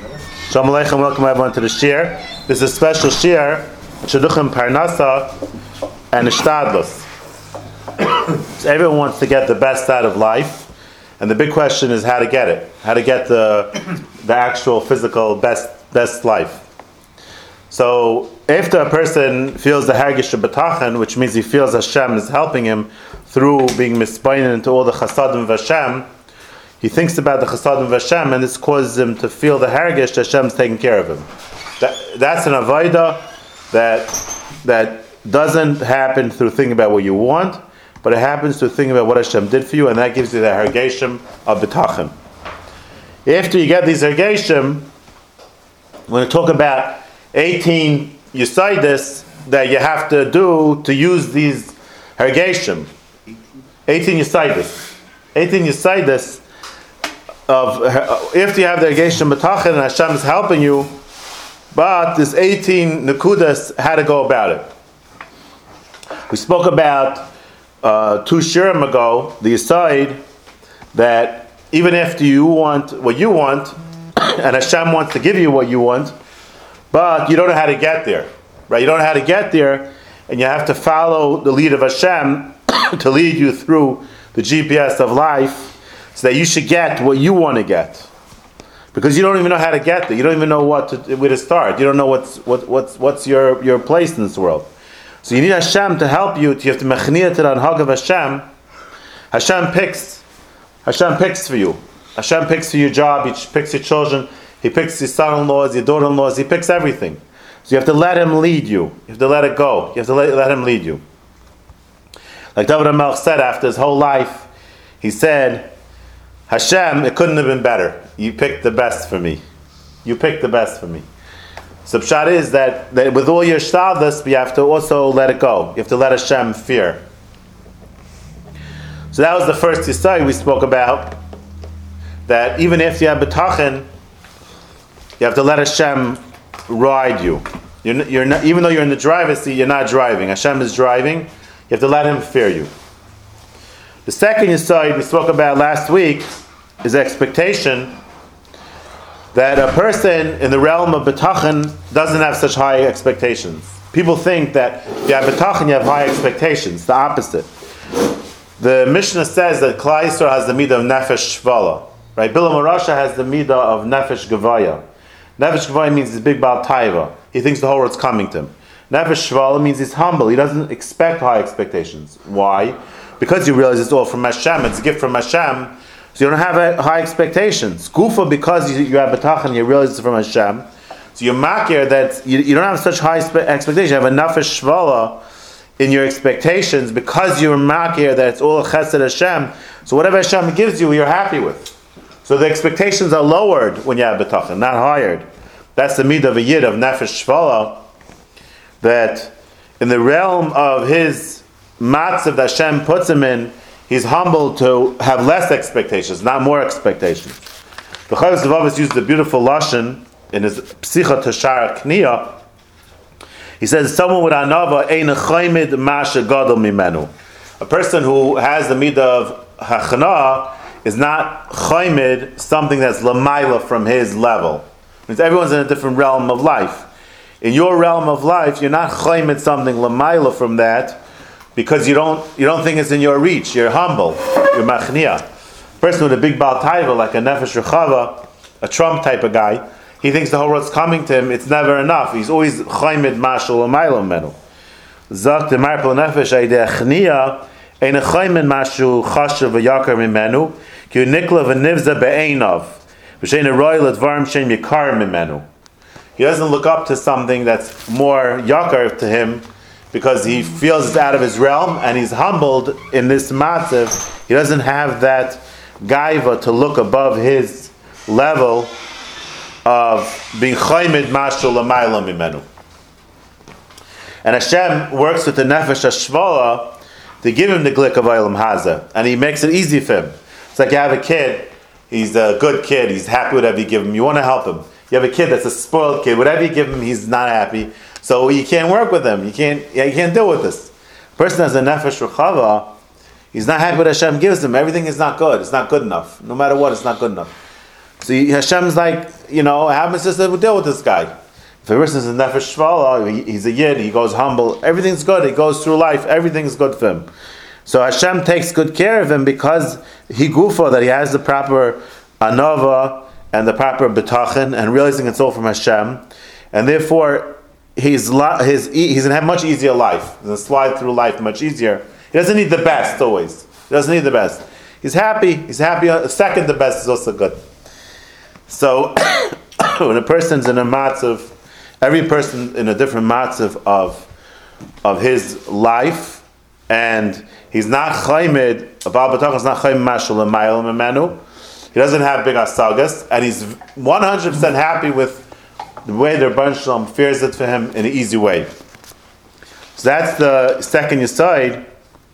Shalom Aleichem, welcome everyone to the Shir. This is a special Shir, Shidduchim Parnasa and Ishtadlus. So everyone wants to get the best out of life, and the big question is how to get it. How to get the actual physical best life. So after a person feels the Hargish B'tachan, which means he feels Hashem is helping him through being mispained into all the Chasadim of Hashem, he thinks about the Chasadim of Hashem, and this causes him to feel the Hargish that Hashem's taking care of him. That's an Avodah that doesn't happen through thinking about what you want, but it happens through thinking about what Hashem did for you, and that gives you the Hargeshim of B'tachan. After you get these Hargeshim, we're going to talk about 18 Yisaidis that you have to do to use these Hargeshim. 18 Yisaidis. 18 Yisaidis of if you have the Hargeshim B'tachan and Hashem is helping you, but this 18 Nekudas, how to go about it. We spoke about 2 shirim ago, the Yisaid, that even after you want what you want, and Hashem wants to give you what you want, but you don't know how to get there, right? You don't know how to get there, and you have to follow the lead of Hashem to lead you through the GPS of life, so that you should get what you want to get, because you don't even know how to get there. You don't even know where to start. You don't know what's your place in this world. So you need Hashem to help you. You have to mechniyat it on Hag of Hashem. Hashem picks for you. Hashem picks for your job. He picks your children. He picks your son-in-laws, your daughter-in-laws. He picks everything. So you have to let Him lead you. You have to let it go. You have to let Him lead you. Like David HaMelech said after his whole life, he said, Hashem, it couldn't have been better. You picked the best for me. You picked the best for me. So pshat is that with all your shtavdas, you have to also let it go. You have to let Hashem fear. So that was the first Yisai we spoke about. That even if you have B'tachan, you have to let Hashem ride you. You're not, even though you're in the driver's seat, you're not driving. Hashem is driving. You have to let Him fear you. The second Yisai we spoke about last week is expectation. That a person in the realm of B'tachan doesn't have such high expectations. People think that if you have B'tachan, you have high expectations. The opposite. The Mishnah says that Klal Yisrael has the midah of Nefesh Shvala. Right? Bilam Rasha has the midah of Nefesh Gevaya. Nefesh Gevaya means he's big Baal Taiva. He thinks the whole world's coming to him. Nefesh Shvala means he's humble. He doesn't expect high expectations. Why? Because you realize it's all from Hashem. It's a gift from Hashem. So you don't have high expectations. Gufa, because you have B'tachan, you realize it's from Hashem. So you're makir that you don't have such high expectations. You have enough shvala in your expectations because you're makir that it's all chesed Hashem. So whatever Hashem gives you, you're happy with. So the expectations are lowered when you have B'tachan, not higher. That's the midah of a yid of nefesh shvala, that in the realm of his matzav that Hashem puts him in, he's humble to have less expectations, not more expectations. The Chovos HaLevavos used a beautiful lashon in his Psicha Tashar Kniya. He says, someone with anava ein choymid masha gadol mimenu. A person who has the midah of hachna is not choymid something that's lamayla from his level. It means everyone's in a different realm of life. In your realm of life, you're not choymid something lamayla from that, because you don't think it's in your reach. You're humble. You're machnia. A person with a big Baal Taiva, like a Nefesh Rechava, a Trump type of guy, he thinks the whole world's coming to him. It's never enough. He's always chaymid mashal amaylam menu. Zak de marpel nefesh aydeh chnia ein chaymid mashu chashav v'yakar mimenu ki nikla v'nivza be'einav v'shein royal advarim shem yikar mimenu. He doesn't look up to something that's more yakar to him, because he feels it's out of his realm, and he's humbled in this matzav. He doesn't have that gaiva to look above his level of being choymid mashul l'mayla mimenu. And Hashem works with the nefesh hashvala to give him the glick of Olam Hazeh, and He makes it easy for him. It's like you have a kid, he's a good kid, he's happy with whatever you give him, you want to help him. You have a kid that's a spoiled kid, whatever you give him, he's not happy. So you can't work with him. You can't deal with this. A person has a nefesh rechava, he's not happy what Hashem gives him. Everything is not good. It's not good enough. No matter what, it's not good enough. So Hashem's like, how am I supposed to deal with this guy? If a person is a nefesh shvala, he's a yid, he goes humble, everything's good, he goes through life, everything's good for him. So Hashem takes good care of him because he gufa, that he has the proper anova and the proper betachin, and realizing it's all from Hashem, and therefore he's going to have much easier life. He's going to slide through life much easier. He doesn't need the best always. He doesn't need the best. He's happy. A second the best is also good. So when a person's in a matzav, every person in a different matzav of his life, and he's not chaymed, Baal B'tachon is not chaymed mashal l'mayel memenu. He doesn't have big asagas, and he's 100% happy with the way the Rebbeinu Shalom fears it for him in an easy way. So that's the second yesod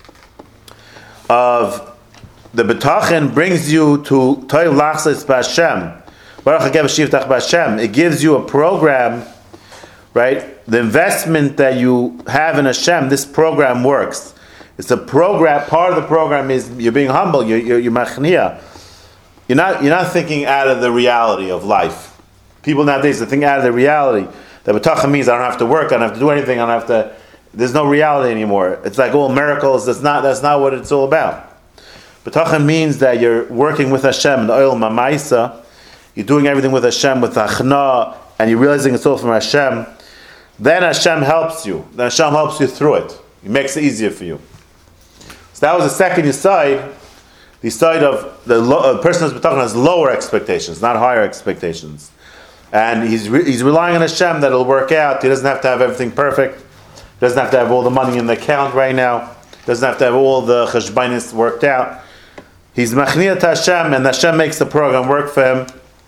of the B'tachon, brings you to Toiv Lachsas B'Hashem. Baruch HaGev Shivtach B'Hashem. It gives you a program, right? The investment that you have in Hashem, this program works. It's a program. Part of the program is you're being humble. You're machnia. You're not thinking out of the reality of life. People nowadays they think out of the reality. That B'tachon means I don't have to work. I don't have to do anything. I don't have to. There's no reality anymore. It's like all miracles. That's not what it's all about. B'tachon means that you're working with Hashem, the oil mamaisa. You're doing everything with Hashem, with achna, and you're realizing it's all from Hashem. Then Hashem helps you. Then Hashem helps you through it. He makes it easier for you. So that was the second yesod. The yesod of the person who's b'tachon has lower expectations, not higher expectations. And he's relying on Hashem that it'll work out. He doesn't have to have everything perfect. He doesn't have to have all the money in the account right now. He doesn't have to have all the cheshbainis worked out. He's machniyah to Hashem, and Hashem makes the program work for him.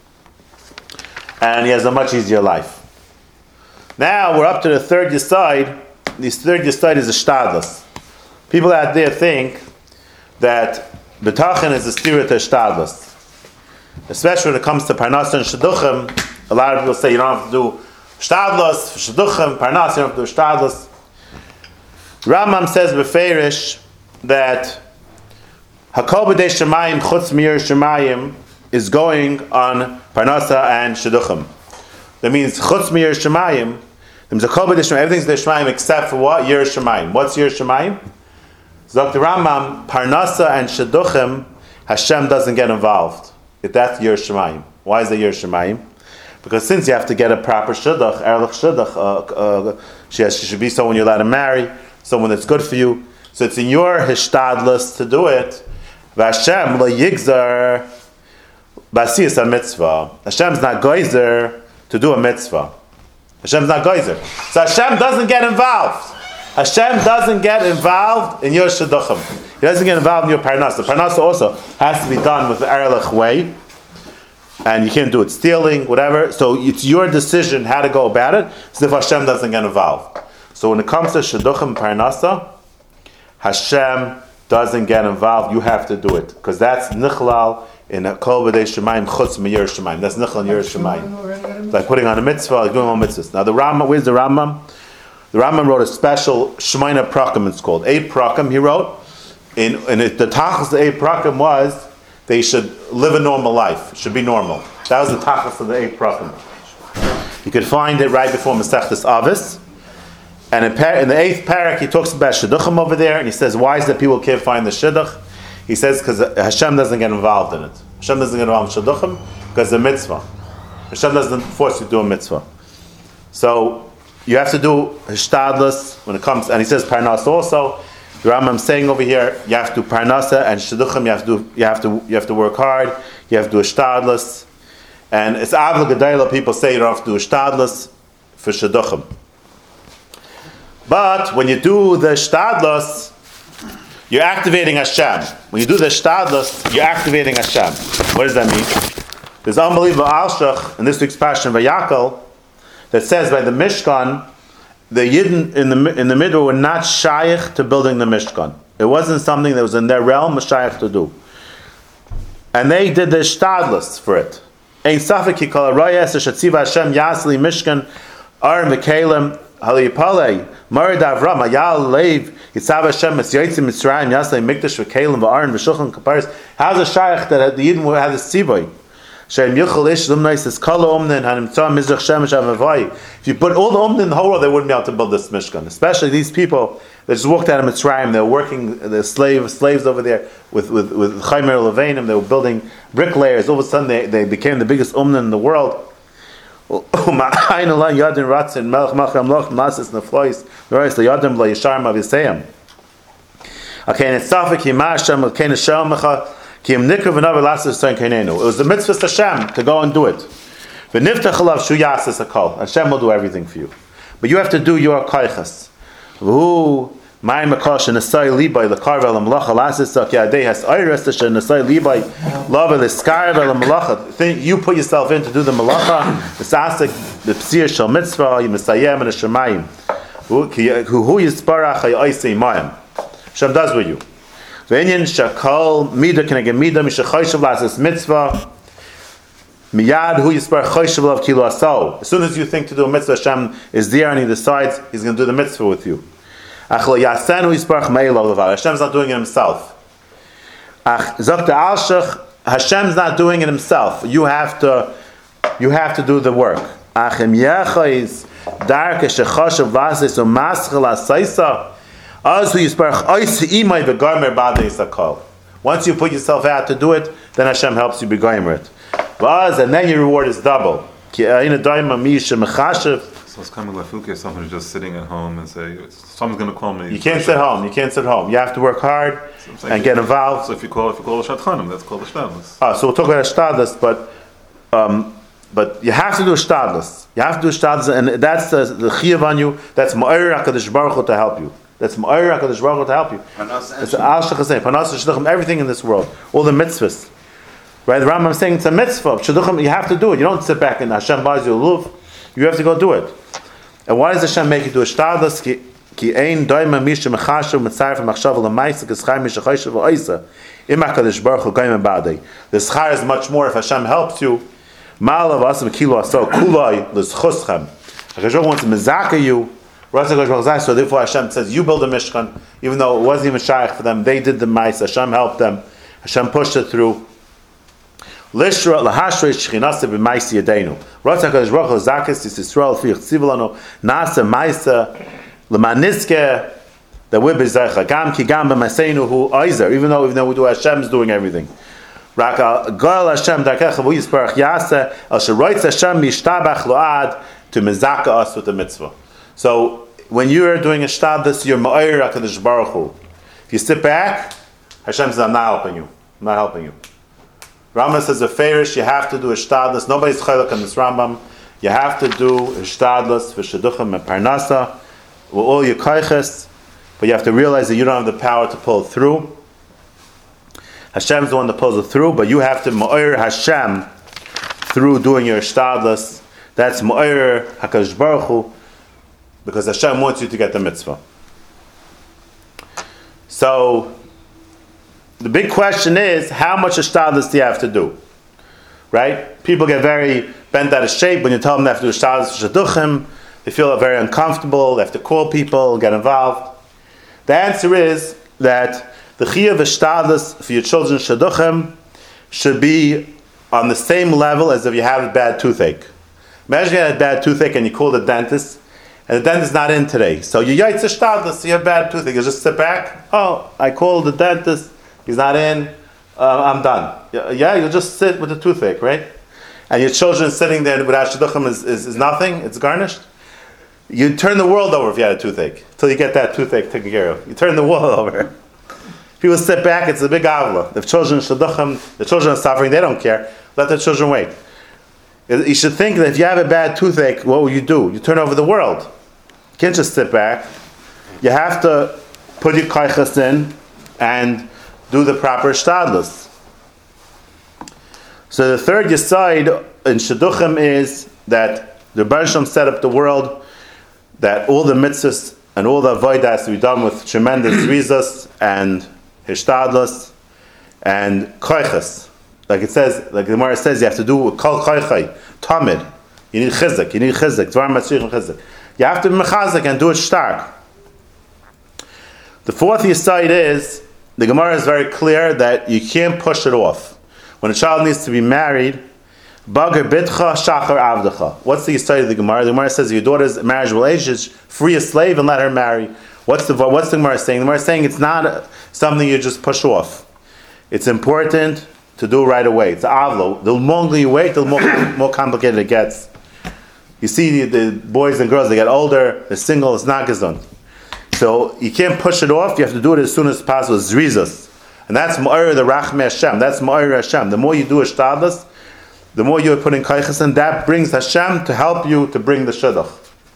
And he has a much easier life. Now we're up to the third yesod. This third yesod is a shtadlus. People out there think that b'tachon is a stira to shtadlus. Especially when it comes to parnasa and shidduchim, a lot of people say you don't have to do shtadlus, shidduchim, parnasa, you don't have to do shtadlus. Rambam says b'feirish that hakol b'dei shemayim chutz mir shemayim is going on parnasa and shidduchim. That means chutz mir shemayim. Everything's the shemayim except for what? Yer shemayim. What's yer shemayim? So Dr. Rambam, parnasa and shidduchim, Hashem doesn't get involved. If that's yer shemayim. Why is it yer shemayim? Because since you have to get a proper shidduch, erlich shidduch, she should be someone you're allowed to marry, someone that's good for you. So it's in your hishtadlus to do it. Vashem lo yigzar basiyas a mitzvah. Hashem's not geyser to do a mitzvah. Hashem's not geyser. So Hashem doesn't get involved. Hashem doesn't get involved in your shidduchim. He doesn't get involved in your parnasa. The parnasa also has to be done with the erlich way. And you can't do it stealing, whatever. So it's your decision how to go about it. So if Hashem doesn't get involved. So when it comes to shidduchim parnasa, Hashem doesn't get involved. You have to do it. Because that's nichlal in a kol b'dei shemayim chutz me'yer shemayim. That's nichlal in yer shemayim. Like putting on a mitzvah, like doing all mitzvahs. Now the Rambam, where's the Rambam? The Rambam wrote a special Shemaina Prakim, it's called. 8 Prakim he wrote. And the tachlis of the 8 Prakim was they should live a normal life. It should be normal. That was the tachlis of the 8 Prakim. You could find it right before Masechtas Avos. And in the 8th parak, he talks about shidduchim over there, and he says, why is it that people can't find the shidduch? He says, because Hashem doesn't get involved in it. Hashem doesn't get involved in shidduchim because the mitzvah. Hashem doesn't force you to do a mitzvah. So you have to do hishtadlus when it comes, and he says parnas also. The Rambam saying over here, you have to do parnasa and shidduchim. You have to work hard. You have to do hishtadlus, and it's avla gedayla. People say you don't have to do hishtadlus for shidduchim. But when you do the shtadlus, you're activating Hashem. When you do the shtadlus, you're activating Hashem. What does that mean? There's an unbelievable alshach in this week's Passion Vayakal that says by the Mishkan, the Yidden in the middle were not shaykh to building the Mishkan. It wasn't something that was in their realm, a shaykh to do. And they did the shtadlus for it. Ein safek ki kol harayas shetziva Hashem yasli Mishkan aron v'kelim halipalei Marid Avram Ayal Leiv Yitzav Hashem Mitzrayim Mitzrayim Yasle Mikdash V'Kelim V'Aron V'Shulchan Kaparis. How's a shaykh that the Yidden will have the tzivoy? If you put all the umnin in the whole world, they wouldn't be able to build this Mishkan. Especially these people that just walked out of Mitzrayim. They were working, the slaves over there with Chaimer Levanim. They were building bricklayers. All of a sudden, they became the biggest umnin in the world. Okay, and it's it was the mitzvah Hashem to go and do it. Hashem will do everything for you. But you have to do your kaichas. You put yourself in to do the malacha, the sasik, the psir shel mitzvah, you misayem and the shemayim. Hashem does with you. V'inyan shakol mida keneged mida mishachoyshav lasis mitzvah miyad hu yispar choyshav lav kilo asau. As soon as you think to do a mitzvah, Hashem is there and He decides He's going to do the mitzvah with you. Ach lo yasen hu yispar chmeilo levar. Hashem's not doing it Himself. Ach zok alshach. Hashem's not doing it Himself. You have to do the work. Ach im yechais darke shechoshav lasis umaschel asaisa. Once you put yourself out to do it, then Hashem helps you begoimer it. And then your reward is double. So it's coming like someone who's just sitting at home and say, someone's going to call me. You can't sit home. You have to work hard and get involved. So if you call a Shadchanim, that's called a Shtadlis. So we'll talk about a Shtadlis, but you have to do a Shtadlis. And that's the Chiyuv on you. That's Ma'ir HaKadosh Baruch Hu to help you. That's Ma'ir HaKadosh Baruch Hu to help you. It's Panas Shidduchim, everything in this world, all the mitzvahs. Right? The Rambam is saying it's a mitzvah. Shidduchim, you have to do it. You don't sit back and Hashem buys you a luf. You have to go do it. And why does Hashem make you do a shtadlis? Ki ein doima misha mechashav mitzayir from machshav l'maisa k'schar misha choyshav l'oisa im HaKadosh Baruch Hu goyim ba'adei. The schar is much more if Hashem helps you. Ma'alav asim kilo aso kuloi l'zchuschem. HaKadosh Baruch Hu wants to mezaka you. So therefore Hashem says, you build a Mishkan, even though it wasn't even shaykh for them, they did the mice, Hashem helped them, Hashem pushed it through. Lishra lahashrei shchinase b'maisi yadeinu. Ratz HaKadosh Baruch Hu zakis is Yisrael fi yichtzivulanu nasa maisa l'maniske that we're b'zaycha gam ki gam b'maseinu hu oizer, even though we do Hashem's doing everything. Raka goel Hashem darkecha v'hu yisparach yaseh el sheroitz Hashem mishtabach lo'ad to mezaka us with the mitzvah. So when you are doing a shtadlis, you're ma'ir HaKadosh Baruch Hu. If you sit back, Hashem says, I'm not helping you. Rambam says a fairish, you have to do a shtadlis. Nobody's chaylik on this Rambam. You have to do a shtadlis for shidduchim and parnasa with all your kaiches, but you have to realize that you don't have the power to pull it through. Hashem's the one that pulls it through, but you have to ma'ir Hashem through doing your shtadlis. That's ma'ir HaKadosh Baruch Hu, because Hashem wants you to get the mitzvah. So, the big question is, how much ashtadlis do you have to do? Right? People get very bent out of shape when you tell them they have to do ashtadlis shadduchim. They feel very uncomfortable. They have to call people, get involved. The answer is that the chiyuv ashtadlis for your children shadduchim should be on the same level as if you have a bad toothache. Imagine you had a bad toothache and you call the dentist, and the dentist is not in today. So you yaitz ashtadlis, you have bad toothache. You just sit back. Oh, I called the dentist. He's not in. I'm done. Yeah, you'll just sit with the toothache, right? And your children sitting there without shidduchim is nothing. It's garnished. You turn the world over if you had a toothache until you get that toothache taken care of. You turn the world over. People sit back. It's a big avla. If children shidduchim, the children are suffering. They don't care. Let the children wait. You should think that if you have a bad toothache, what will you do? You turn over the world. You can't just sit back. You have to put your kaichas in and do the proper shtadlis. So the third yesod in shidduchim is that the Baruch Shem set up the world that all the mitzvahs and all the avodah has to be done with tremendous rizos and hishtadlis and koiches. Like it says, like the Gemara says, you have to do with kol koichai, tamid. You need chizuk, dvar matzrich chizuk. You have to be mechazik and do it stark. The fourth yesod is, the Gemara is very clear that you can't push it off. When a child needs to be married, Bager bitcha shachar avdecha. What's the study of the Gemara? The Gemara says your daughter's marriageable age is free a slave and let her marry. What's the Gemara saying? The Gemara is saying it's not something you just push off. It's important to do right away. It's avlo. The longer you wait, the more complicated it gets. You see the boys and girls, they get older, they're single, it's not gesund. So you can't push it off, you have to do it as soon as possible. It's zrizas. And that's ma'ir the rachmei Hashem. That's ma'ir Hashem. The more you do ishtadlus, the more you're putting kaiches, and that brings Hashem to help you to bring the shidduch.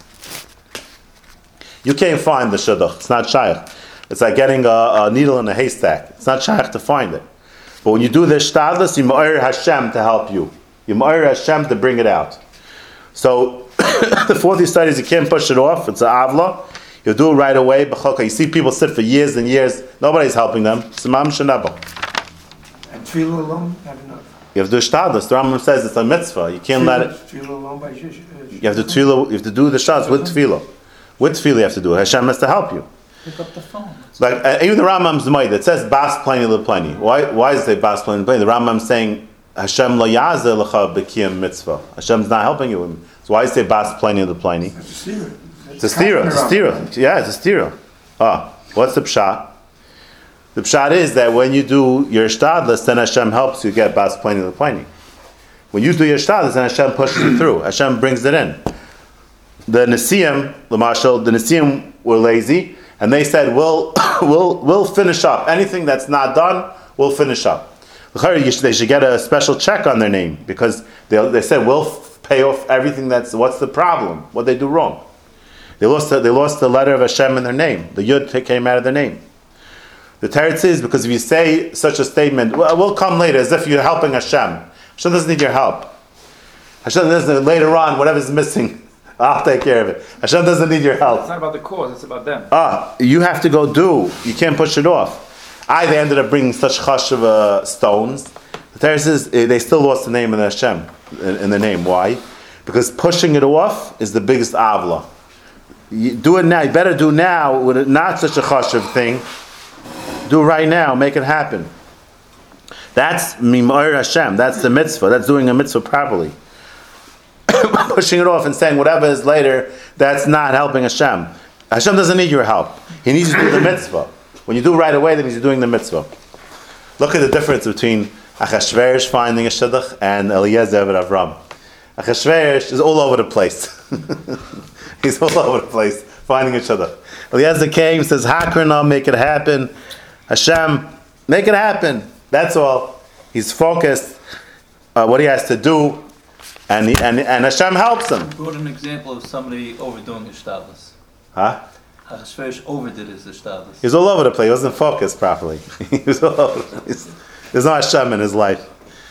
You can't find the shidduch. It's not shaykh. It's like getting a needle in a haystack. It's not shaykh to find it. But when you do the ishtadlus, you ma'ir Hashem to help you. You ma'ir Hashem to bring it out. So the fourth you study is you can't push it off. It's an avla. You do it right away. You see people sit for years and years. Nobody's helping them. Simam shenabo. And tefillah alone, not enough. You have to do shtadlus. The Rambam says it's a mitzvah. You can't let it. Tefillah alone by You have to tefillah. You have to do the shtadlus with tefillah. With tefillah, you have to do it. Hashem has to help you. Pick up the phone. Like even the Rambam's ma'id. It says bas pleni lepleni. Why does it say bas pleni lepleni? The Rambam's saying Hashem lo yazeh lecha b'kiyam mitzvah. Hashem's not helping you. So why does it say bas pleni lepleni? It's a stira. It's a stira. Yeah, it's a stira. What's the pshat? The pshat is that when you do your shtadlus, then Hashem helps you get bas pleni lepleni. When you do your shtadlus, then Hashem pushes you through. Hashem brings it in. The Nesiim, the Nesiim were lazy, and they said, we'll finish up. Anything that's not done, we'll finish up. They should get a special check on their name, because they said, we'll pay off everything what's the problem? What they do wrong? They lost the letter of Hashem in their name. The Yud came out of their name. The teretz is because if you say such a statement, well, we'll come later, as if you're helping Hashem. Hashem doesn't need your help. Hashem doesn't, later on, whatever's missing, I'll take care of it. Hashem doesn't need your help. It's not about the cause, it's about them. You have to go do. You can't push it off. They ended up bringing such chashuv stones. The teretz is they still lost the name of the Hashem in the name. Why? Because pushing it off is the biggest avla. You do it now. You better do now with it, not such a chashuv thing. Do right now. Make it happen. That's mim'or Hashem. That's the mitzvah. That's doing a mitzvah properly. Pushing it off and saying whatever is later, that's not helping Hashem. Hashem doesn't need your help. He needs you to do the mitzvah. When you do right away, then he's doing the mitzvah. Look at the difference between Achashverosh finding a shidduch and Eliezer and Avram. Achashverosh is all over the place. He's all over the place finding a shidduch. Eliezer came, says, Hakrana, make it happen. Hashem, make it happen. That's all. He's focused on what he has to do, and Hashem helps him. You brought an example of somebody overdoing his shtadlus. Huh? Achashverosh overdid his shtadlus. He was all over the place. He wasn't focused properly. He was all over the place. There's no Hashem in his life.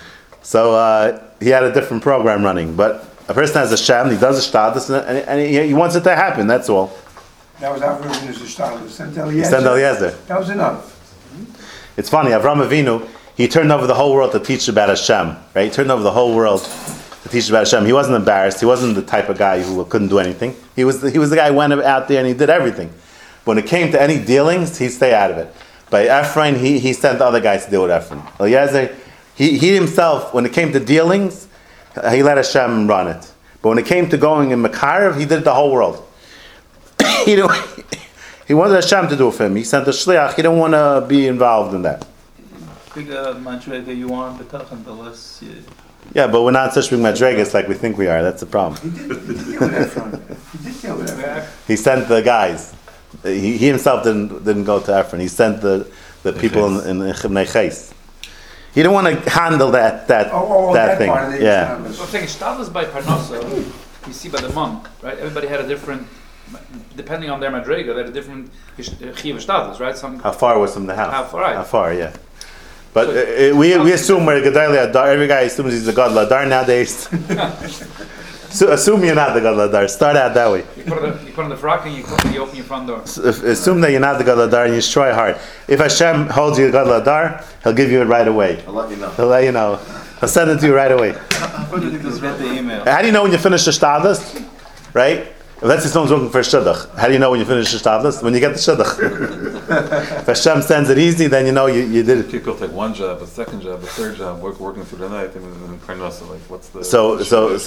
So he had a different program running. But a person has Hashem, he does a shtadlus, and he wants it to happen, that's all. That was our version of the shtadlus. Sent Eliezer. That was enough. It's funny, Avram Avinu, he turned over the whole world to teach about Hashem, right? He turned over the whole world to teach about Hashem. He wasn't embarrassed. He wasn't the type of guy who couldn't do anything. He was the guy who went out there and he did everything. When it came to any dealings, he'd stay out of it. By Ephraim, he sent other guys to deal with Ephraim. Eliezer, he himself, when it came to dealings, he let Hashem run it. But when it came to going in Makarev, he did the whole world. He wanted Hashem to do it for him. He sent the shliach. He didn't want to be involved in that. Bigger madrega you want, betachan, the less. Yeah, but we're not such big madregas like we think we are. That's the problem. He did deal with Ephraim. He did deal with Ephraim. He sent the guys. He himself didn't go to Ephraim. He sent the people in Chibnei Ches. He didn't want to handle that that thing. Part of Yeah. I'm saying shtadlus by parnasa, you see by the monk, right? Everybody had a different, depending on their madrega, they had a different chiv shtadlus, right? Some How far was from the house? How far, right. How far, yeah. But we assume we're a Gedali Adar. Every guy assumes he's a God Adar nowadays. So assume you're not the God Adar. Start out that way. You put on the frock and you open your front door. Assume that you're not the God Adar and you try hard. If Hashem holds you the God Adar, He'll give you it right away. I'll let you know. He'll let you know. He'll send it to you right away. Just get the email. How do you know when you finish the shtadlus? Right? Let's say someone's looking for a shidduch. How do you know when you finish the shtadlus? When you get the shidduch. If Hashem sends it easy, then you know you did it. People take one job, a second job, a third job, working through the night, and then parnasa, like what's the So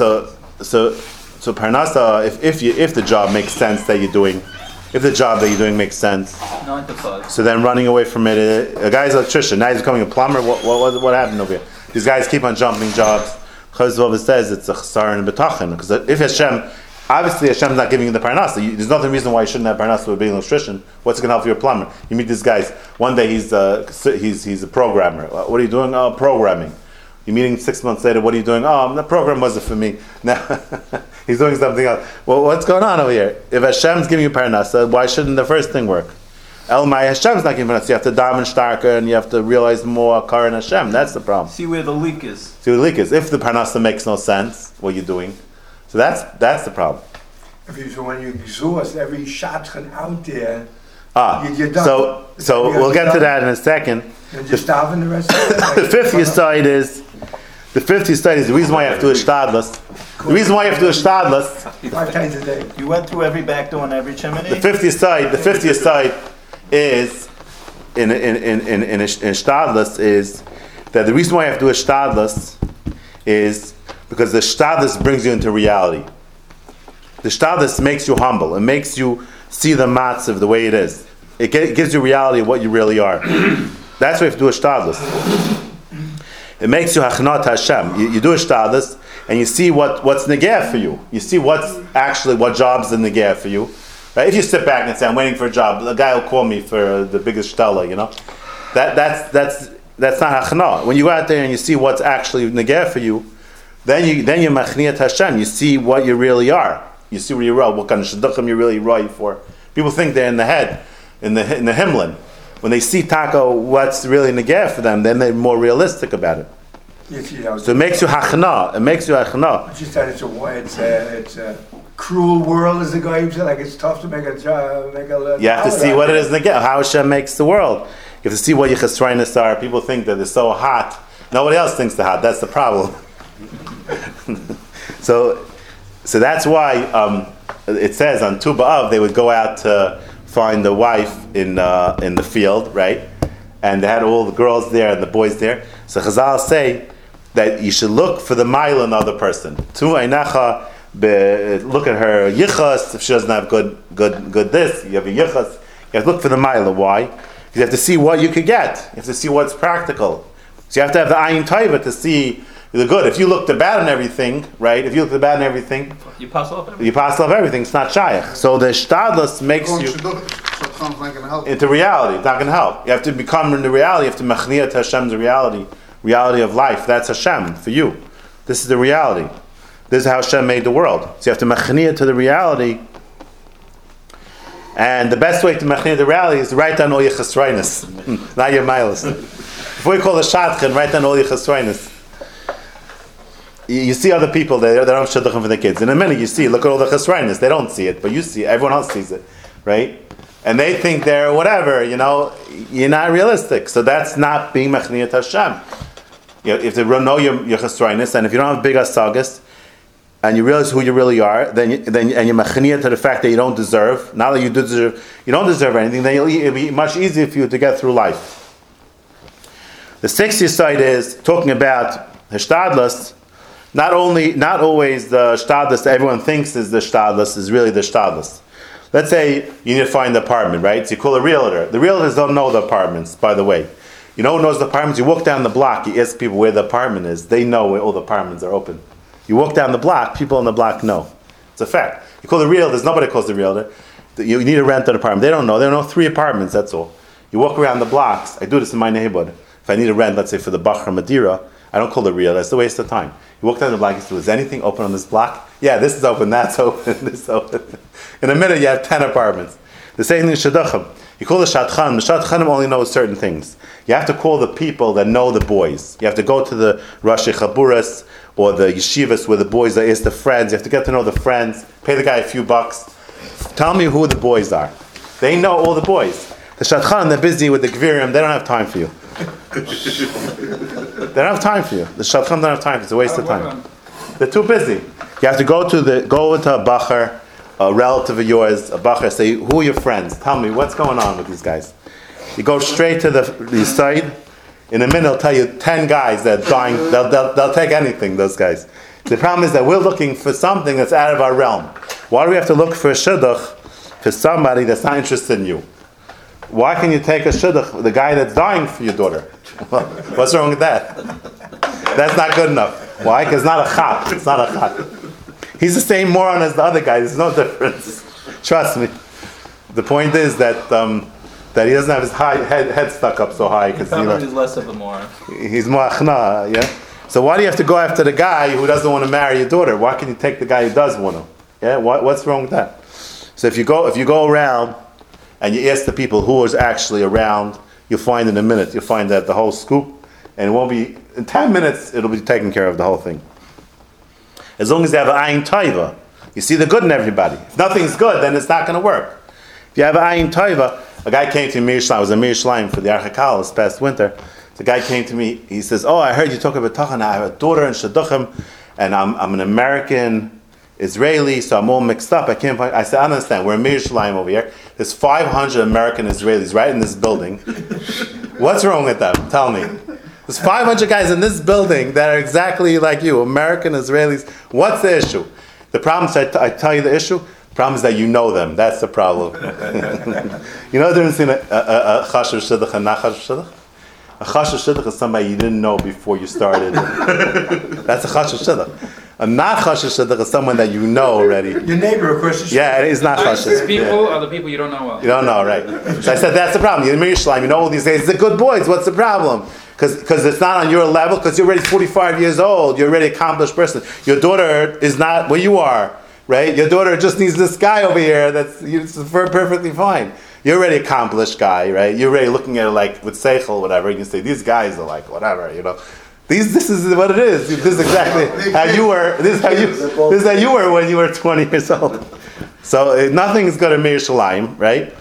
parnasa, if the job makes sense that you're doing, if the job that you're doing makes sense, 9 to 5. so then running away from it. A guy's an electrician, now he's becoming a plumber. What happened over here? These guys keep on jumping jobs. Chazal says it's a chasar and betachin, because if Hashem, obviously Hashem's not giving you the parnasa. There's nothing reason why you shouldn't have parnasa with being an electrician. What's going to help you a plumber? You meet these guys. One day he's a programmer. What are you doing? Oh, programming. You're meeting 6 months later. What are you doing? Oh, the program wasn't for me. Now he's doing something else. Well, what's going on over here? If Hashem's giving you parnasa, why shouldn't the first thing work? Elmai, Hashem's not giving parnasa. You have to daven starker and you have to realize more Akar and Hashem. That's the problem. See where the leak is. See what the leak is. If the parnasa makes no sense, what you're doing, so that's the problem. So when you exhaust every shadchan out there, So you're done. we'll get to that in a second. And just daven the rest of it. The fifth side is the reason why you have to do a shtadlus. The reason why you have to do a shtadlus. 5 times a day. You went through every back door and every chimney? The 50th side is in shtadlus is that the reason why you have to do a shtadlus is because the shtadlus brings you into reality. The shtadlus makes you humble. It makes you see the matzav the way it is. It gives you reality of what you really are. That's why you have to do a shtadlus. It makes you hachnat Hashem. You do a shtadlus and you see what's negeh for you. You see what job's in negeh for you. Right? If you sit back and say, I'm waiting for a job, the guy will call me for the biggest shtala, That's not hachnat. When you go out there and you see what's actually negeh for you, then you're machniyat Hashem. You see what you really are. You see where you're what kind of shidduchim you're really right for. People think they're in the head, in the himlin. When they see taco, what's really negeh for them, then they're more realistic about it. So it makes you hachna. It makes you hachna. Just that it's a cruel world, as the guy who said, like it's tough to make a job. You have to see what it is negeh. How Hashem makes the world. You have to see what your chesroinus are. People think that they're so hot. Nobody else thinks they're hot. That's the problem. So that's why it says on Tu B'Av they would go out to find the wife in the field, right? And they had all the girls there and the boys there. So Chazal say that you should look for the mile in the other person. Tu Einacha, look at her yichas. If she doesn't have good this, you have a yichas. You have to look for the mile. Why? Because you have to see what you could get. You have to see what's practical. So you have to have the ayin taiva to see the good. If you look the bad in everything, right? If you look the bad in everything, You pass off everything. you pass off everything. It's not shaykh. So the shtadlus makes you into reality. It's not going to help. You have to become in the reality. You have to machniyat Hashem's reality of life. That's Hashem for you. This is the reality. This is how Hashem made the world. So you have to machniyat to the reality. And the best way to machniyat the reality is to write down all your chesroinus, not your miles. Before you call the shadchan, write down all your chesroinus. You see other people, they don't have shidduchim for their kids. In a minute you see, look at all the chesroinus. They don't see it, but you see it. Everyone else sees it, right? And they think they're whatever, you're not realistic. So that's not being machniyat Hashem. You have to know your chesroinus, and if you don't have big asagas, and you realize who you really are, then you're machniyat to the fact that you don't deserve. Now that you don't deserve anything, then it'll be much easier for you to get through life. The 60th side is talking about hishtadlus. Not always the shtadlus that everyone thinks is the shtadlus is really the shtadlus. Let's say you need to find an apartment, right? So you call a realtor. The realtors don't know the apartments, by the way. You know who knows the apartments? You walk down the block, you ask people where the apartment is. They know where all the apartments are open. You walk down the block, people on the block know. It's a fact. You call the realtors, nobody calls the realtor. You need to rent an apartment. They don't know. They don't know 3 apartments, that's all. You walk around the blocks. I do this in my neighborhood. If I need to rent, let's say for the Bachar Madeira, I don't call the realtor. It's a waste of time. You walk down the block, you say, is anything open on this block? Yeah, this is open, that's open, this is open. In a minute, you have 10 apartments. The same thing is shidduchim. You call the shadchan. The shadchanim only knows certain things. You have to call the people that know the boys. You have to go to the Rashi Chaburas or the yeshivas where the boys are. It's the friends. You have to get to know the friends. Pay the guy a few bucks. Tell me who the boys are. They know all the boys. The shadchan, they're busy with the gvirim. They don't have time for you. They don't have time for you. The shadchan don't have time. It's a waste of time. They're too busy. You have to go to a bacher a relative of yours, a bacher, say, who are your friends? Tell me, what's going on with these guys? You go straight to the side. In a minute, they'll tell you 10 guys that are dying. They'll take anything, those guys. The problem is that we're looking for something that's out of our realm. Why do we have to look for a shidduch for somebody that's not interested in you? Why can you take a shidduch, the guy that's dying for your daughter? Well, what's wrong with that? That's not good enough. Why? Because it's not a chap. It's not a chap. He's the same moron as the other guy. There's no difference. Trust me. The point is that that he doesn't have his head stuck up so high. Because Probably is less of a moron. he's more achna, yeah? So why do you have to go after the guy who doesn't want to marry your daughter? Why can't you take the guy who does want to? Yeah, what's wrong with that? So if you go around and you ask the people who is actually around, you'll find in a minute, you'll find that the whole scoop, and it won't be, in 10 minutes, it'll be taken care of, the whole thing. As long as you have an ayin taiva, you see the good in everybody. If nothing's good, then it's not going to work. If you have an ayin taiva, a guy came to me, I was in Mir Shalayim for the Archakal this past winter. The guy came to me, he says, oh, I heard you talk about Tachan, I have a daughter in Shidduchim, and I'm an American Israeli, so I'm all mixed up. I said, I don't understand, we're in Mir Shalayim over here. There's 500 American Israelis right in this building. What's wrong with them? Tell me. There's 500 guys in this building that are exactly like you, American Israelis. What's the issue? The problem is, I tell you the issue, the problem is that you know them. That's the problem. You know the difference between a chashuv shidduch and not chashuv shidduch? A chashuv shidduch is somebody you didn't know before you started. That's a chashuv shidduch. A not chashuv shidduch is someone that you know already. Your neighbor across the street. Yeah, it is not Nice chashuv. people are the people you don't know well. You don't know, right? So I said, that's the problem. You're in Mir Shalayim, you know all these guys, they're good boys. What's the problem? Because it's not on your level, because you're already 45 years old. You're already an accomplished person. Your daughter is not where you are, right? Your daughter just needs this guy over here that's perfectly fine. You're already an accomplished guy, right? You're already looking at it like with seichel, whatever. You can say, these guys are like, whatever, you know. This is what it is. This is exactly how you were. This is how you were when you were 20 years old. So nothing is good at Mir Shalayim, right?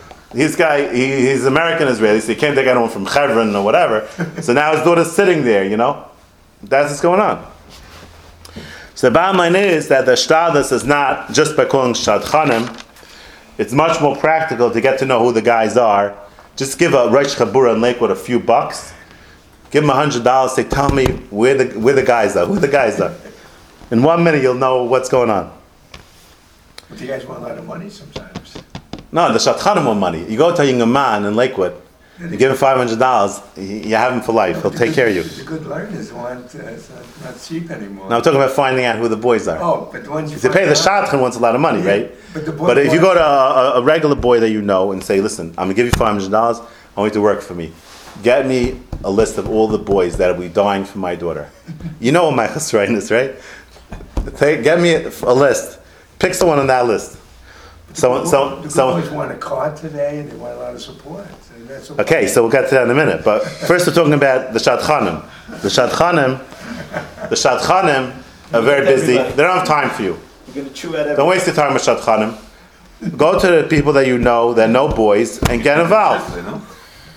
He's American Israeli, so he can't take anyone from Hebron or whatever. So now his daughter's sitting there, you know. That's what's going on. So the bottom line is that the shtadlus is not just by calling shadchanim. It's much more practical to get to know who the guys are. Just give a Rosh Chabura in Lakewood a few bucks. Give them $100. Say, tell me where the guys are. Who the guys are. In 1 minute, you'll know what's going on. But you guys want a lot of money sometimes. No, the shadchanim want money. You go to a young man in Lakewood. You give him $500. You have him for life. He'll take care of you. The good learners want, it's not cheap anymore. Now I'm talking about finding out who the boys are. Oh, but the ones you If you pay the find out- shadchan wants a lot of money, Yeah, right? but If you go to a regular boy that you know and say, listen, I'm going to give you $500, I want you to work for me. Get me a list of all the boys that will be dying for my daughter. You know what my chesron is, right? Get me a list. Pick someone on that list. The good boys want a car today, and they want a lot of support. So that's Okay, so we'll get to that in a minute. But first we're talking about the shadchanim. The shadchanim are very busy. They don't have time for you. You're going to chew at everything. Don't waste your time with shadchanim. Go to the people that you know, that know boys, and get involved. You know?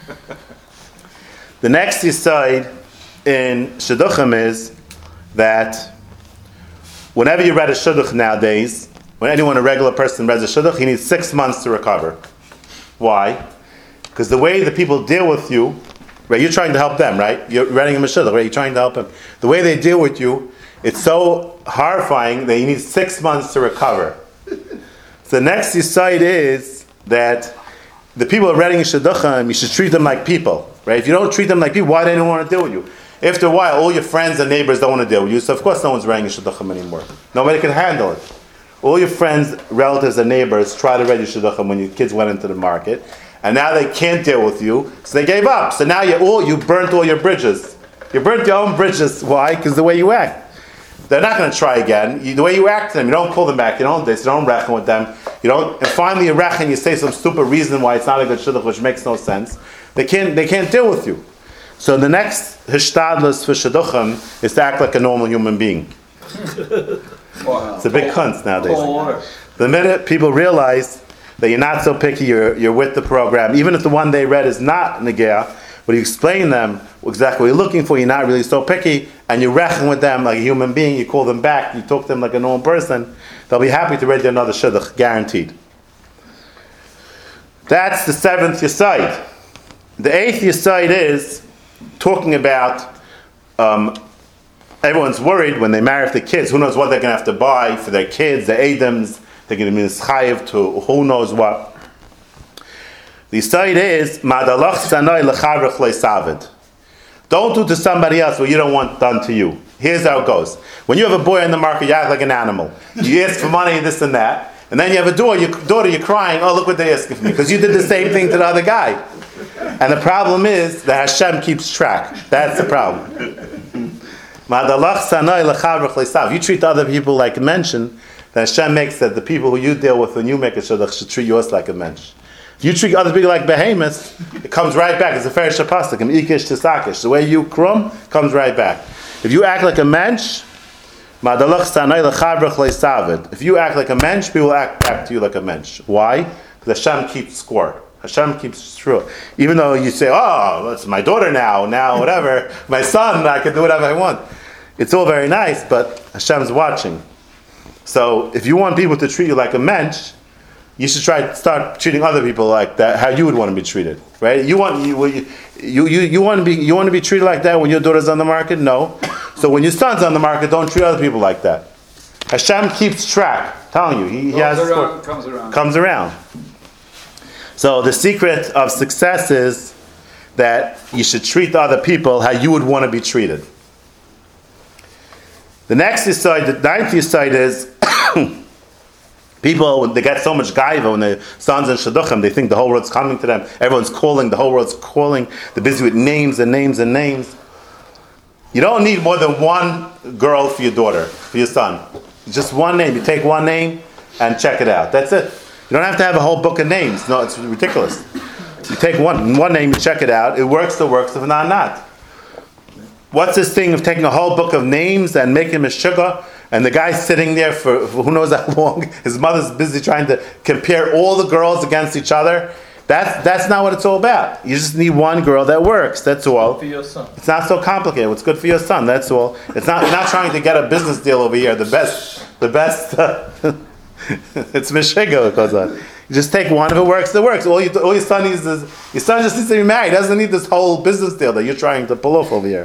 The next side in shidduchim is that whenever you read a shidduch nowadays, when a regular person reads a shidduch, he needs 6 months to recover. Why? Because the way the people deal with you, right? You're trying to help them, right? You're reading him a shidduch, right? You're trying to help him. The way they deal with you, it's so horrifying that you need 6 months to recover. So the next side is that the people who are reading shidduchim, you should treat them like people, right? If you don't treat them like people, why do they don't want to deal with you? After a while, all your friends and neighbors don't want to deal with you, so of course no one's reading shidduchim anymore. Nobody can handle it. All your friends, relatives, and neighbors try to read your shidduchim when your kids went into the market, and now they can't deal with you, so they gave up. So now you burnt all your bridges. You burnt your own bridges. Why? Because the way you act. They're not going to try again. The way you act to them, you don't pull them back. You don't reckon with them. And finally you reckon. You say some stupid reason why it's not a good shidduch, which makes no sense. They can't deal with you. So the next hishtadlus for shidduchim is to act like a normal human being. Wow. It's a big kunst nowadays. Cold water. The minute people realize that you're not so picky, you're with the program, even if the one they read is not negea, but you explain them exactly what you're looking for, you're not really so picky, and you reckon with them like a human being, you call them back, you talk to them like a normal person, they'll be happy to read you another shidduch, guaranteed. That's the 7th Yesod. The 8th Yesod is talking about everyone's worried when they marry the kids. Who knows what they're going to have to buy for their kids, the Adams. They're going to be mischayev to who knows what. The Yesod is, Madalach sanoi lechavrich leisavid. Don't do to somebody else what you don't want done to you. Here's how it goes. When you have a boy in the market, you act like an animal. You ask for money, this and that. And then you have a daughter, you're crying, oh, look what they're asking for me. Because you did the same thing to the other guy. And the problem is that Hashem keeps track. That's the problem. If you treat other people like a mention, then Hashem makes that the people who you deal with when you make a shidduch should treat yours like a mensch. If you treat other people like behemoths, it comes right back. It's a fair shapastik. Ikish to sakish. The way you krum comes right back. If you act like a mensch, if you act like a mensch, people will act back to you like a mensch. Why? Because Hashem keeps score. Hashem keeps true. Even though you say, oh, it's my daughter now, whatever, my son, I can do whatever I want. It's all very nice, but Hashem's watching. So if you want people to treat you like a mensch, you should try to start treating other people like that, how you would want to be treated, right? You want to be treated like that when your daughter's on the market? No. So when your son's on the market, don't treat other people like that. Hashem keeps track. I'm telling you, he has comes around. So the secret of success is that you should treat other people how you would want to be treated. The next Yesod, the 9th Yesod is people, when they get so much gaiva when their sons and shidduchim, they think the whole world's coming to them. Everyone's calling, the whole world's calling. They're busy with names and names and names. You don't need more than one girl for your daughter, for your son. Just one name. You take one name and check it out. That's it. You don't have to have a whole book of names. No, it's ridiculous. You take one name, you check it out. It works, if not, not. What's this thing of taking a whole book of names and making him a sugar, and the guy's sitting there for who knows how long? His mother's busy trying to compare all the girls against each other. That's not what it's all about. You just need one girl that works. That's all. For your son. It's not so complicated. What's good for your son? That's all. It's not. You're not trying to get a business deal over here. The best. It's mishigo. It goes on. You just take one. If it works, it works. All your son needs is your son just needs to be married. He doesn't need this whole business deal that you're trying to pull off over here.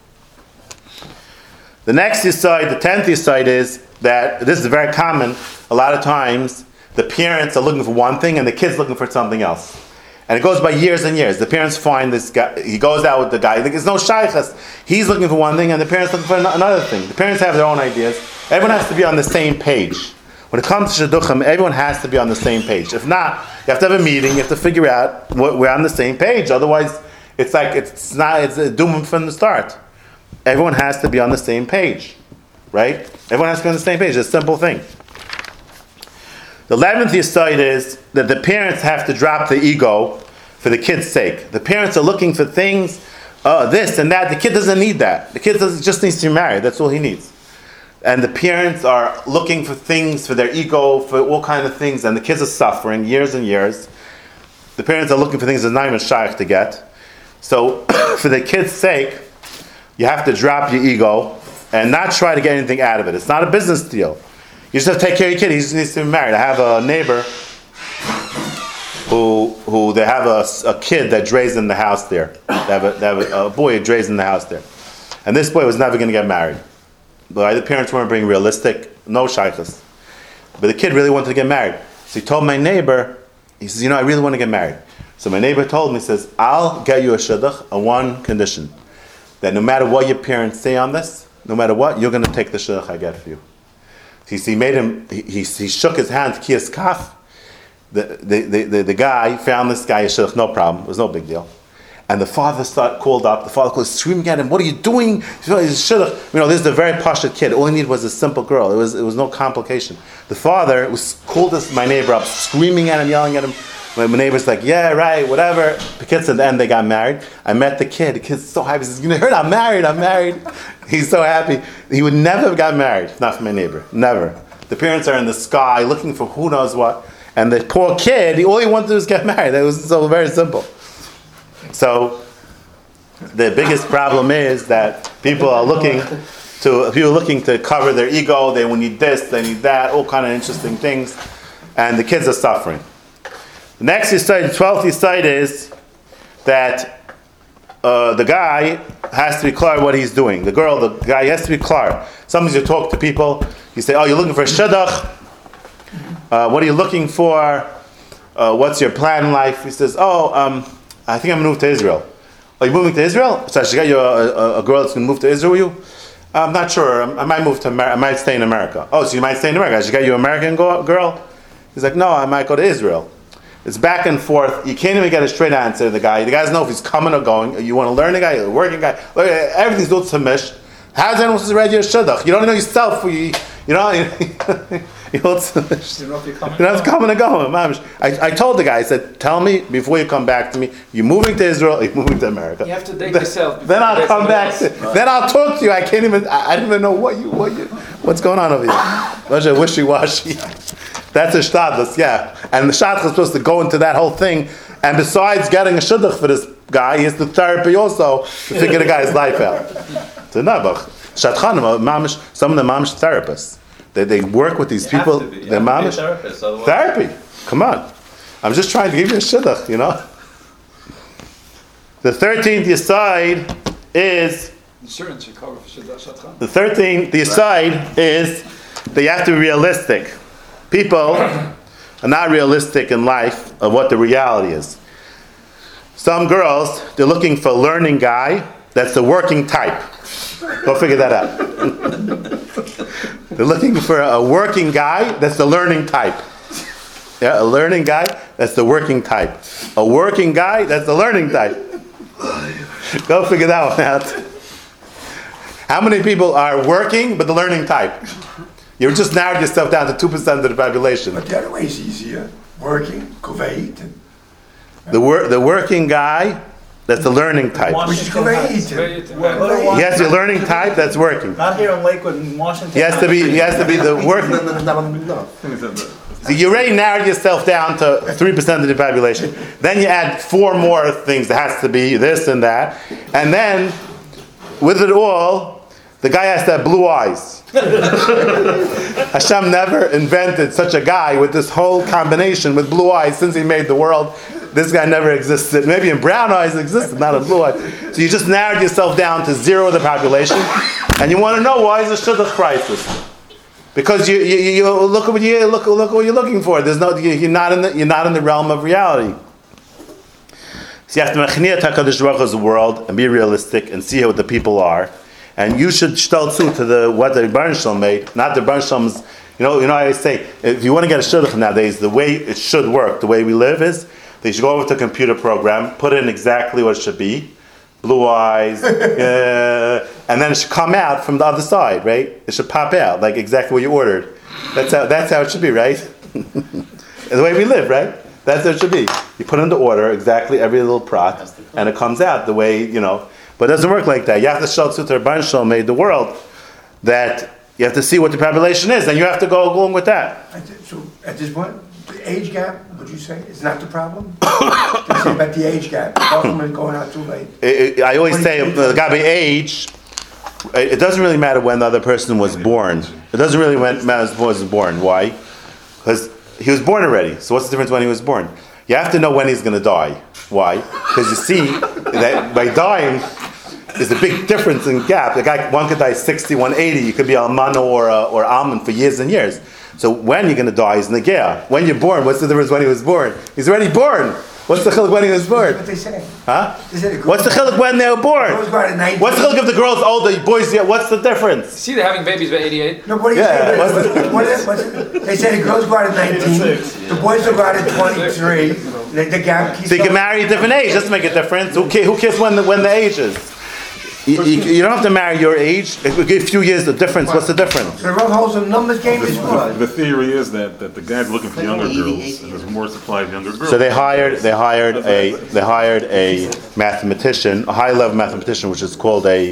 The next Yesod, the 10th Yesod, is that this is very common. A lot of times, the parents are looking for one thing and the kid's looking for something else. And it goes by years and years. The parents find this guy, he goes out with the guy, there's no shaykhs. He's looking for one thing and the parents looking for another thing. The parents have their own ideas. Everyone has to be on the same page. When it comes to shidduchim, everyone has to be on the same page. If not, you have to have a meeting, you have to figure out we're on the same page. Otherwise, it's a doom from the start. Everyone has to be on the same page. Right? Everyone has to be on the same page. It's a simple thing. The 11th Yesod is that the parents have to drop the ego for the kid's sake. The parents are looking for things, this and that. The kid doesn't need that. The kid just needs to be married. That's all he needs. And the parents are looking for things for their ego, for all kinds of things, and the kids are suffering years and years. The parents are looking for things that's not even shaykh to get. So, for the kid's sake, you have to drop your ego and not try to get anything out of it. It's not a business deal. You just have to take care of your kid. He just needs to be married. I have a neighbor who they have a kid that drays in the house there. They have a boy who drays in the house there. And this boy was never going to get married. But the parents weren't being realistic. No shaykhs. But the kid really wanted to get married. So he told my neighbor, he says, I really want to get married. So my neighbor told me, he says, I'll get you a shidduch on one condition. That no matter what your parents say on this, no matter what, you're going to take the shidduch I get for you. He made him. He shook his hand. Kiyas kaf. The guy found this guy a shidduch. No problem. It was no big deal. And the father called up. The father called, screaming at him. What are you doing? He's shidduch. This is a very pashut kid. All he needed was a simple girl. It was no complication. The father called my neighbor up, screaming at him, yelling at him. My neighbor's like, yeah, right, whatever. The kids at the end, they got married. I met the kid. The kid's so happy. He says, you heard I'm married. He's so happy. He would never have got married, not for my neighbor. Never. The parents are in the sky looking for who knows what. And the poor kid, all he wanted to do was get married. It was so very simple. So, the biggest problem is that people are looking to people looking to cover their ego. They will need this, they need that, all kind of interesting things, and the kids are suffering. The next Yesod, the 12th Yesod is that the guy has to be clear what he's doing. The guy has to be clear. Sometimes you talk to people, you say, "Oh, you're looking for a shidduch. What are you looking for? What's your plan in life?" He says, "Oh, I think I'm going to move to Israel." "Are you moving to Israel? So I should get you a girl that's going to move to Israel with you?" "I'm not sure. I might move to I might stay in America." "Oh, so you might stay in America. I should get you an American girl?" He's like, "No, I might go to Israel." It's back and forth. You can't even get a straight answer to the guy. The guy doesn't know if he's coming or going. You want to learn a guy, a working guy. Everything's all tamish. How's anyone supposed to read your shidduch? You don't know yourself. You know, you know it's tamish. You know if you're coming. You know, it's coming and going. I told the guy, I said, "Tell me before you come back to me, you're moving to Israel, you're moving to America." You have to date yourself. Then I'll come back. Then I'll talk to you. I can't even. I don't even know what's going on over here. Such a wishy-washy. That's a shtadlus, yeah. And the shadchan is supposed to go into that whole thing. And besides getting a shidduch for this guy, he has the therapy also to figure the guy's life out. So no, but shadchan, some of the mamish therapists. They work with these people. They're mamish therapy. Come on, I'm just trying to give you a shidduch, you know. The 13th Yesod is. Insurance recover for shadchan. The 13th Yesod is that you have to be realistic. People are not realistic in life of what the reality is. Some girls, they're looking for a learning guy that's the working type. Go figure that out. They're looking for a working guy that's the learning type. Yeah, a learning guy that's the working type. A working guy that's the learning type. Go figure that one out. How many people are working but the learning type? You just narrowed yourself down to 2% of the population. But the other way is easier. Working, Kuwait. The working guy, that's the learning type. Which is Kuwait. Yes, the learning type, that's working. Not here in Lakewood, in Washington. He has to be the working. So you already narrowed yourself down to 3% of the population. Then you add 4 more things. There has to be this and that. And then, with it all, the guy has to have blue eyes. Hashem never invented such a guy with this whole combination with blue eyes since he made the world. This guy never existed. Maybe in brown eyes it existed, not in blue eyes. So you just narrowed yourself down to 0 of the population, and you want to know why is the shidduch crisis? Because you look at what you're looking for. There's no you're not in the realm of reality. So you have to mechniyat HaKadosh Baruch Hu's world and be realistic and see what the people are. And you should shtel to what the Rebbeinu Shalom made, not the Rebbeinu Shalom's. You know, I say, if you want to get a shidduch nowadays, the way it should work, the way we live is, they should go over to a computer program, put in exactly what it should be, blue eyes, and then it should come out from the other side, right? It should pop out, like exactly what you ordered. That's how it should be, right? The way we live, right? That's how it should be. You put in the order, exactly every little prat, and it comes out the way, you know. But it doesn't work like that. You have to show to the Rebbeinu Shalom made the world that you have to see what the population is, and you have to go along with that. So at this point, the age gap, would you say, is not the problem? They say about the age gap. The government going out too late. I always say, the guy by age, it doesn't really matter when the other person was born. It doesn't really matter when he was born. Why? Because he was born already. So what's the difference when he was born? You have to know when he's going to die. Why? Because you see that by dying, there's a big difference in gap. One could die 60, 180. You could be almana or almond for years and years. So when you're going to die is negea. When you're born, what's the difference when he was born? He's already born. What's the chiluk when he was born? What they say. Huh? They say What's the chiluk when they were born? Girls go out at 19. What's the chiluk if the girl's older, boys? What's the difference? See, they're having babies by 88. No, what do you Yeah, say? They say the girls go out at 19, the boys will go out at 23. The gap keeps So you can going. marry a different age. Doesn't make a difference. Who cares when the age is? You don't have to marry your age. If we give a few years the difference, what's the difference? The Rav holds a numbers game as well. The theory is that the guy's looking for younger girls, and there's more supply of younger girls. So they hired a mathematician, a high level mathematician, which is called a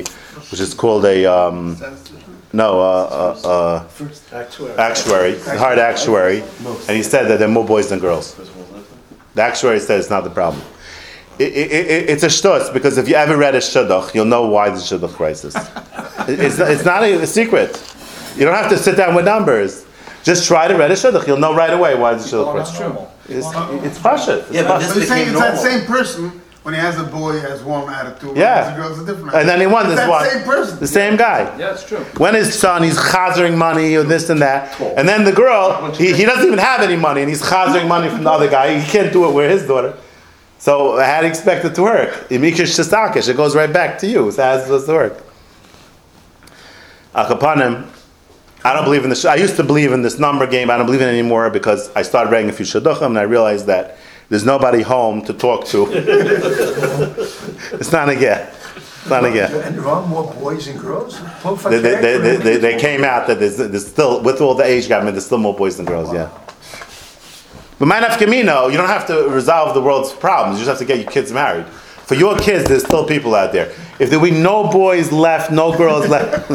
actuary, a hard actuary, and he said that there are more boys than girls. The actuary said it's not the problem. It's a shtus, because if you ever read a shidduch, you'll know why the shidduch crisis. It's not a secret. You don't have to sit down with numbers. Just try to read a shidduch. You'll know right away why the shidduch crisis. It's pashut. Yeah, but But this you're saying became it's that normal. same person. When he has a boy, he has one attitude. When Yeah. he has a girl, it's a different And then he wonders It's that why. same person. The same guy. Yeah, it's true. When his son, he's chazering money or this and that. And then the girl, he doesn't even have any money, and he's chazering money from the other guy. He can't do it with his daughter. So how do you expect it to work? Imikish shasakish, it goes right back to you. So how is it supposed to work? Akapanim, I don't believe in this. I used to believe in this number game. I don't believe in it anymore because I started writing a few shidduchim and I realized that there's nobody home to talk to. It's not a get. It's not a get. And there are more boys and girls? They came out that there's still, with all the age gap, there's still more boys than girls, yeah. But my nafkamino, you don't have to resolve the world's problems. You just have to get your kids married. For your kids, there's still people out there. If there be no boys left, no girls left.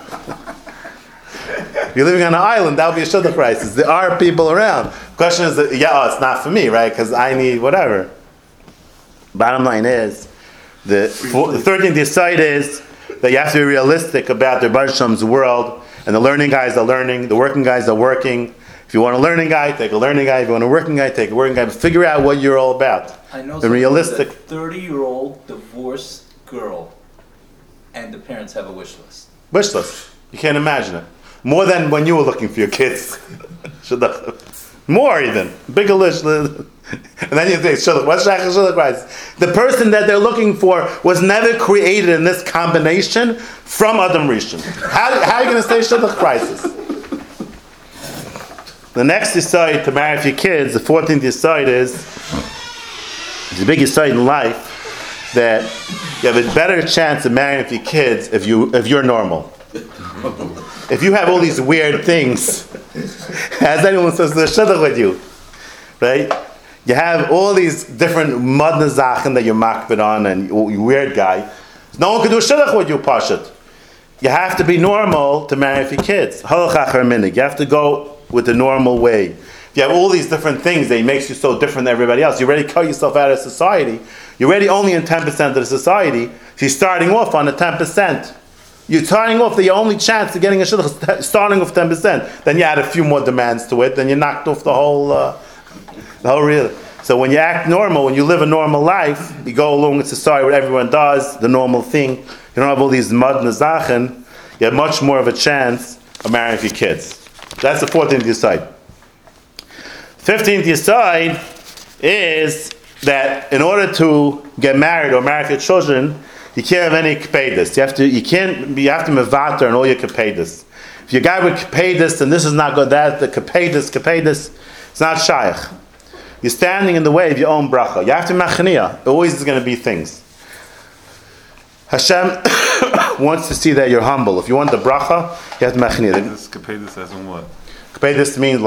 If you're living on an island, that would be a shidduch crisis. There are people around. The question is, it's not for me, right? Because I need whatever. Bottom line is, the 13th aside is that you have to be realistic about the Rebbe Sham's world, and the learning guys are learning, the working guys are working. If you want a learning guy, take a learning guy. If you want a working guy, take a working guy. But figure out what you're all about. I know The realistic. 30-year-old divorced girl, and the parents have a wish list. Wish list. You can't imagine it. More than when you were looking for your kids. More even. Bigger list. And then you think, what's Shadduch Rice? The person that they're looking for was never created in this combination from Adam Rishon. How are you going to say Shadduch crisis? The next aside to marry for your kids, the 14th aside is the biggest aside in life that you have a better chance of marrying for your kids if you're normal. If you have all these weird things, how's anyone supposed to shidduch with you? Right? You have all these different madnazachen that you're makbid on and you weird guy. No one can do shidduch with you, Pashat. You have to be normal to marry for your kids. Halachach minig. You have to go with the normal way. If you have all these different things that makes you so different than everybody else, you already cut yourself out of society. You're already only in 10% of the society. So you're starting off on the 10%. You're starting off, the only chance of getting a shidduch is starting off 10%. Then you add a few more demands to it, then you knocked off the whole real. So when you act normal, when you live a normal life, you go along with society, what everyone does, the normal thing. You don't have all these mud nazachen. You have much more of a chance of marrying your kids. That's the 14th aside. 15th aside is that in order to get married or marry your children, you can't have any kpedus. You have to mevater and all your kpedus. If your guy with kpedus, then this is not good. That the kpedus, it's not shaykh. You're standing in the way of your own bracha. You have to machniya. Always is going to be things. Hashem wants to see that you're humble. If you want the bracha, you have to machniya. This Kapedus as in what? Kpedus means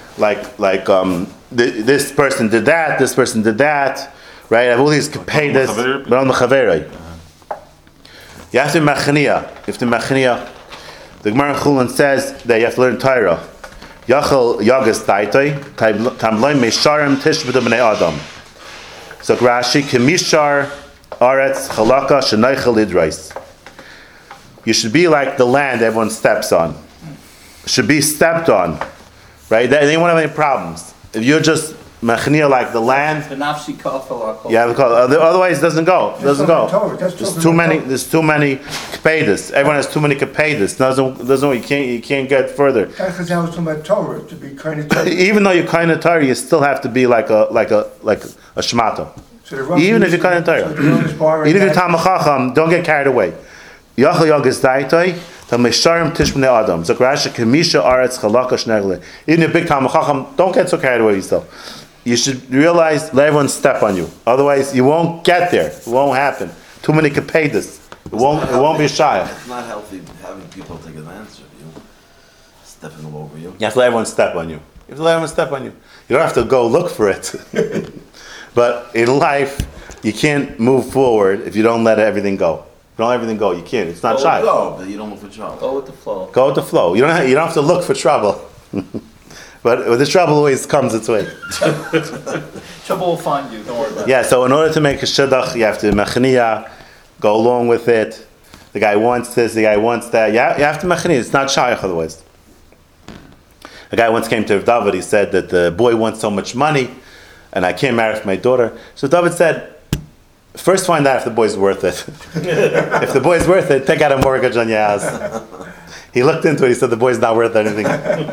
this person did that, this person did that, right? I have all these kpedus, but on the chaverei. You have to machniya. You have to machniya. The Gemara in Chulin says that you have to learn Torah. Yachal yagas taitoi tamloim meisharim tishbud b'nei adam. So Rashi kemishar aretz chalaka shenaychel idrais. You should be like the land everyone steps on. Should be stepped on, right? They won't have any problems. If you're just machniya like the land, yeah, otherwise it doesn't go. It doesn't go. There's too many kpedus. Everyone has too many kpedus. You can't get further. That's because I was talking about Torah, to be kind of Torah. Even though you're kind of Torah, you still have to be like a shmata. So Even if you're kind of Torah, even if you're Talmid Chacham, don't get carried away. Yachal yagas daitoi tamesharim tishbnei adam. Zakrasha kemisha aretz chalaka shnegle. Even if you're big Talmid Chacham, don't get so carried away with yourself. You should realize let everyone step on you. Otherwise, you won't get there. It won't happen. Too many kpedus. It won't be shy. It's not healthy having people take advantage of you, stepping all over you. You have to let everyone step on you. You have to let everyone step on you. You don't have to go look for it. But in life, you can't move forward if you don't let everything go. If you don't let everything go, you can't. It's not shy. Go, but you don't look for trouble. Go with the flow. Go with the flow. You don't have to look for trouble. But the trouble always comes its way. Trouble will find you, don't worry about it. Yeah, so in order to make a shidduch, you have to mechaniya, go along with it. The guy wants this, the guy wants that. You have to mechaniya, it's not shaykh otherwise. A guy once came to Rav David, he said that the boy wants so much money, and I can't marry for my daughter. So David said, first find out if the boy's worth it. If the boy's worth it, take out a mortgage on your house. He looked into it, he said the boy's not worth anything.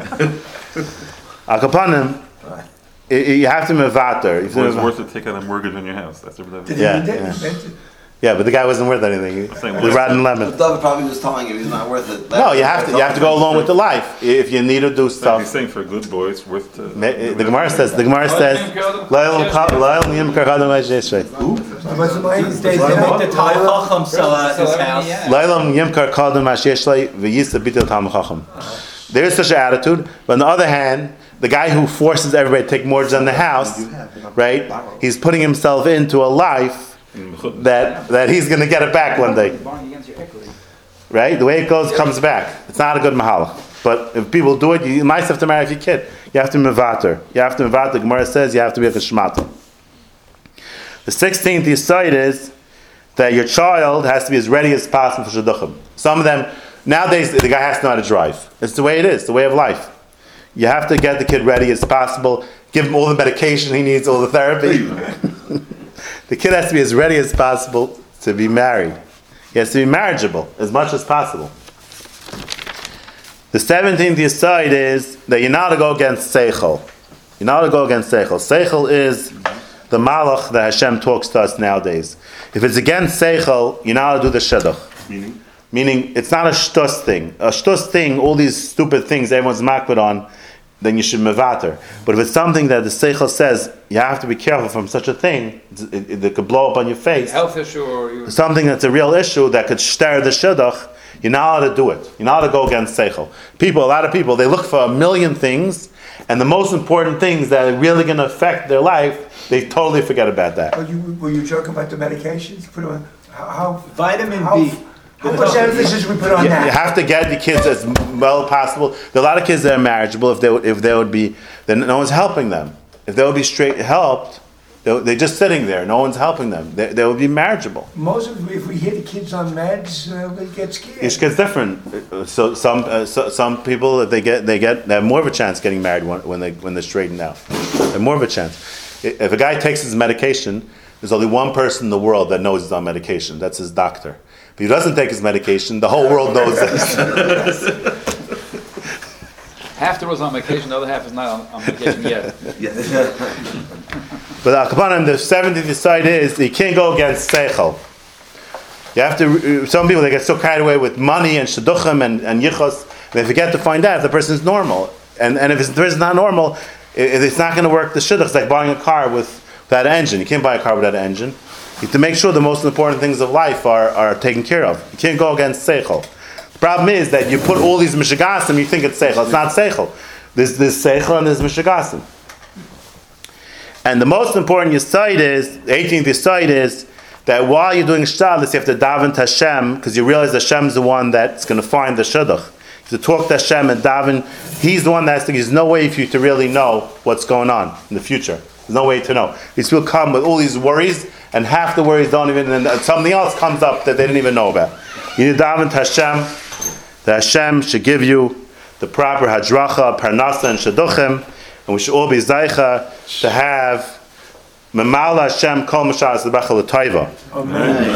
Akapanim, you have to mevater. It's worth it to take out a mortgage on your house. That's what Did Yeah, he did? yeah. He meant it. Yeah, but the guy wasn't worth anything. Same The way. rotten lemon. But David probably was telling you he's not worth it. No, you have to go along with the life. If you need to do He's stuff. saying for a good boy, it's worth to. The Gemara says, "La'el yim karchadam ha'yeshrei." What's the money? They make the Tal Chacham sell out his house. La'el yim karchadam ha'yeshrei v'yisa bitul Talmid Chacham. There is such an attitude, but on the other hand, the guy who forces everybody to take mortgage on the house, right? He's putting himself into a life that he's going to get it back one day. Right? The way it goes comes back. It's not a good mahala. But if people do it, you might have to marry your kid. You have to mevater. You have to mevater. The Gemara says you have to be a kashmata. The 16th yesod is that your child has to be as ready as possible for shidduchim. Some of them, nowadays, the guy has to know how to drive. It's the way it is, the way of life. You have to get the kid ready as possible, give him all the medication he needs, all the therapy. The kid has to be as ready as possible to be married. He has to be marriageable as much as possible. The 17th yesod is that you're not to go against seichel. You're not to go against seichel. Seichel is the malach that Hashem talks to us nowadays. If it's against seichel, you're not to do the shidduch. Meaning, it's not a shtus thing. A shtus thing, all these stupid things everyone's makbid on, then you should mevater. But if it's something that the seichel says, you have to be careful from such a thing, it could blow up on your face. Health issue or Something that's a real issue that could stir the shidduch, you're not allowed to do it. You're not allowed to go against seichel. A lot of people, they look for a million things, and the most important things that are really going to affect their life, they totally forget about that. Were you joking about the medications? Put on how Vitamin how, B. How much emphasis we put on You that? have to get the kids as well as possible. There are a lot of kids that are marriageable. If they would be, then no one's helping them. If they would be straight helped, they're just sitting there. No one's helping them. They would be marriageable. Most of if we hit the kids on meds, we get scared. Each kid's different. So some people they have more of a chance getting married when they're straightened out. They have more of a chance. If a guy takes his medication, there's only one person in the world that knows he's on medication. That's his doctor. If he doesn't take his medication, the whole world knows this. half the world's on vacation, the other half is not on vacation yet. But Akapanim, the 70th yesod is you can't go against seichel. You have to. Some people they get so carried away with money and shidduchim and yichos, they forget to find out if the person is normal. And if the person is not normal, it's not going to work. The shidduch is like buying a car without an engine. You can't buy a car without an engine. You have to make sure the most important things of life are taken care of. You can't go against seichel. The problem is that you put all these mishigasim, you think it's seichel. It's not seichel. There's seichel and there's mishigasim. And the most important yesod is, the 18th yesod is, that while you're doing shtalis, you have to daven to Hashem, because you realize Hashem's the one that's going to find the shidduch. You have to talk to Hashem and daven. He's the one that's there's no way for you to really know what's going on in the future. There's no way to know. These people come with all these worries, and half the worries don't even, and something else comes up that they didn't even know about. You need to daven to Hashem, that Hashem should give you the proper hadracha, parnasa, and shidduchim, and we should all be zaycha to have Memala Hashem kol mashas lebechel l'taiva. Amen.